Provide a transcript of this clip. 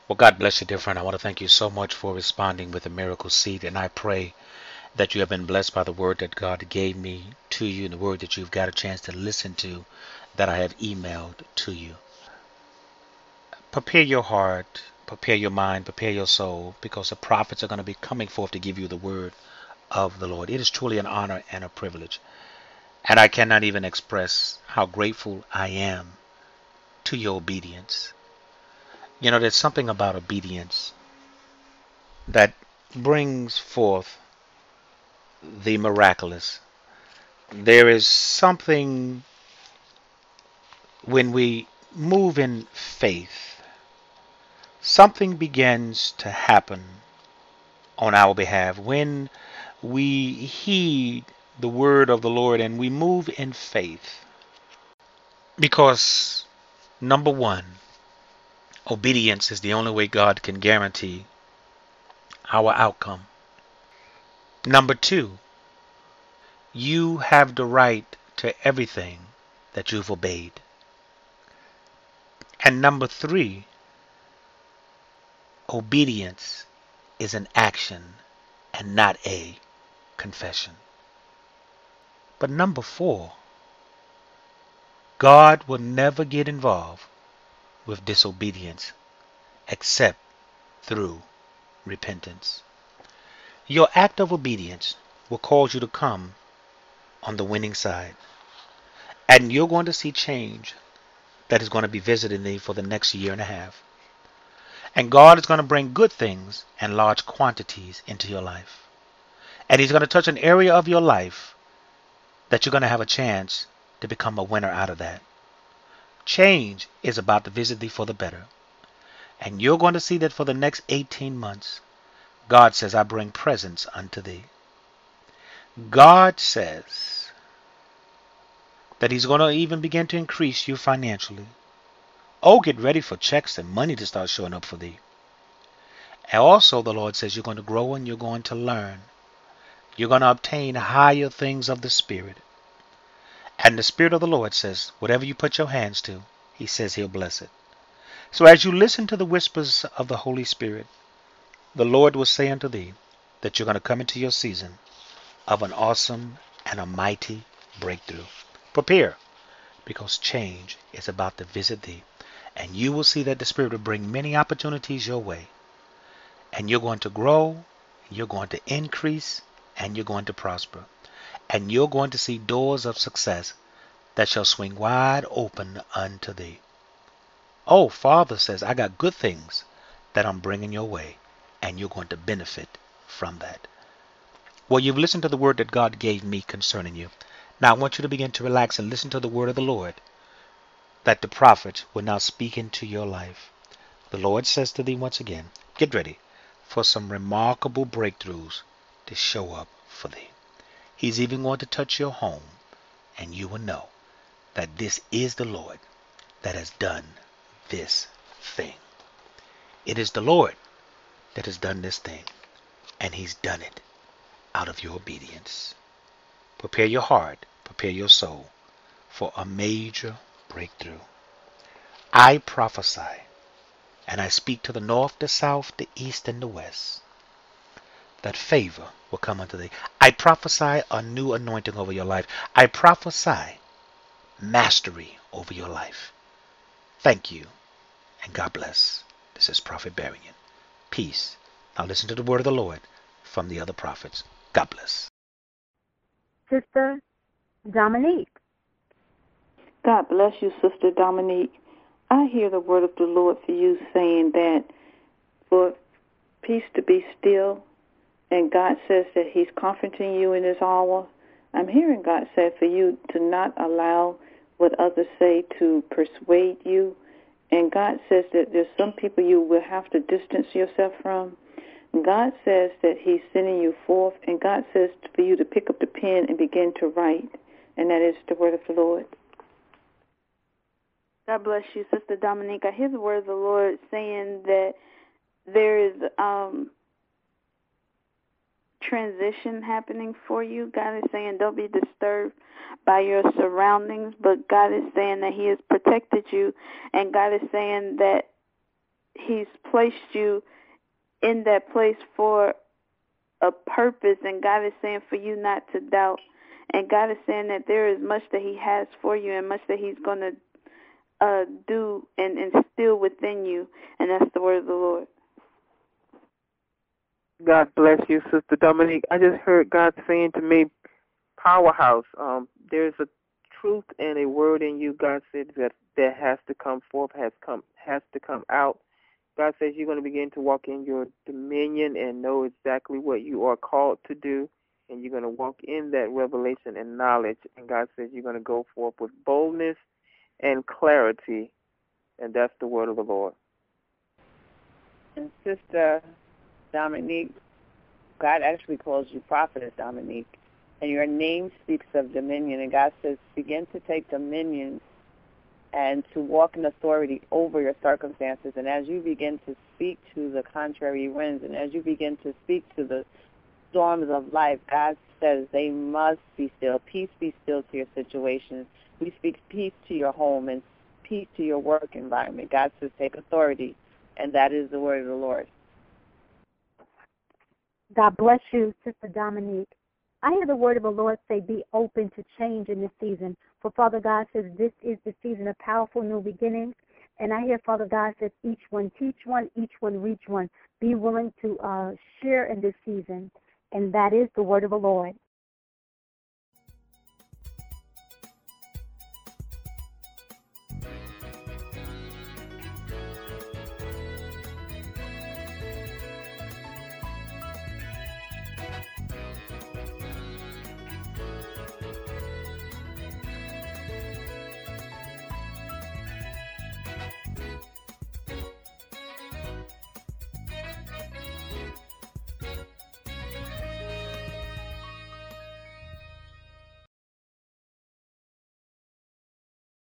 Well, God bless you, dear friend. I want to thank you so much for responding with a miracle seed, and I pray that you have been blessed by the word that God gave me to you, and the word that you've got a chance to listen to that I have emailed to you. Prepare your heart, prepare your mind, prepare your soul, because the prophets are going to be coming forth to give you the word of the Lord. It is truly an honor and a privilege, and I cannot even express how grateful I am to your obedience. You know, there's something about obedience that brings forth the miraculous. There is something when we move in faith, something begins to happen on our behalf. When we heed the word of the Lord and we move in faith, because number one, obedience is the only way God can guarantee our outcome. Number two, you have the right to everything that you've obeyed. And number three, obedience is an action and not a confession. But number four, God will never get involved with disobedience except through repentance. Your act of obedience will cause you to come on the winning side. And you're going to see change that is going to be visiting thee for the next year and a half. And God is going to bring good things and large quantities into your life. And He's going to touch an area of your life that you're going to have a chance to become a winner out of that. Change is about to visit thee for the better. And you're going to see that for the next 18 months, God says, I bring presents unto thee. God says that He's going to even begin to increase you financially. Oh, get ready for checks and money to start showing up for thee. And also the Lord says you're going to grow and you're going to learn. You're going to obtain higher things of the Spirit. And the Spirit of the Lord says, whatever you put your hands to, He says He'll bless it. So as you listen to the whispers of the Holy Spirit, the Lord will say unto thee that you're going to come into your season of an awesome and a mighty breakthrough. Prepare, because change is about to visit thee. And you will see that the Spirit will bring many opportunities your way. And you're going to grow, you're going to increase, and you're going to prosper. And you're going to see doors of success that shall swing wide open unto thee. Oh, Father says, I got good things that I'm bringing your way, and you're going to benefit from that. Well, you've listened to the word that God gave me concerning you. Now I want you to begin to relax and listen to the word of the Lord that the prophet will now speak into your life. The Lord says to thee once again, get ready for some remarkable breakthroughs to show up for thee. He's even going to touch your home, and you will know that this is the Lord that has done this thing. It is the Lord that has done this thing, and He's done it out of your obedience. Prepare your heart, prepare your soul for a major breakthrough. I prophesy, and I speak to the north, the south, the east, and the west, that favor will come unto thee. I prophesy a new anointing over your life. I prophesy mastery over your life. Thank you, and God bless. This is Prophet Barian. Peace. Now listen to the word of the Lord from the other prophets. God bless. Sister Dominique. God bless you, Sister Dominique. I hear the word of the Lord for you saying that for peace to be still, and God says that He's comforting you in this hour. I'm hearing God say for you to not allow what others say to persuade you. And God says that there's some people you will have to distance yourself from. God says that He's sending you forth, and God says for you to pick up the pen and begin to write. And that is the word of the Lord. God bless you, Sister Dominique. I hear the word of the Lord saying that there is transition happening for you. God is saying don't be disturbed by your surroundings, but God is saying that He has protected you, and God is saying that He's placed you in that place for a purpose, and God is saying for you not to doubt. And God is saying that there is much that He has for you and much that He's going to do and instill within you, and that's the word of the Lord. God bless you, Sister Dominique. I just heard God saying to me, powerhouse. There's a truth and a word in you. God said that has to come forth, has to come out. God says you're going to begin to walk in your dominion and know exactly what you are called to do, and you're going to walk in that revelation and knowledge. And God says you're going to go forth with boldness and clarity, and that's the word of the Lord. And Sister Dominique, God actually calls you Prophetess Dominique, and your name speaks of dominion, and God says begin to take dominion and to walk in authority over your circumstances. And as you begin to speak to the contrary winds, and as you begin to speak to the storms of life, God says they must be still. Peace be still to your situations. We speak peace to your home and peace to your work environment. God says take authority, and that is the word of the Lord. God bless you, Sister Dominique. I hear the word of the Lord say, be open to change in this season. For Father God says, this is the season of powerful new beginnings. And I hear Father God says, each one teach one, each one reach one. Be willing to share in this season. And that is the word of the Lord.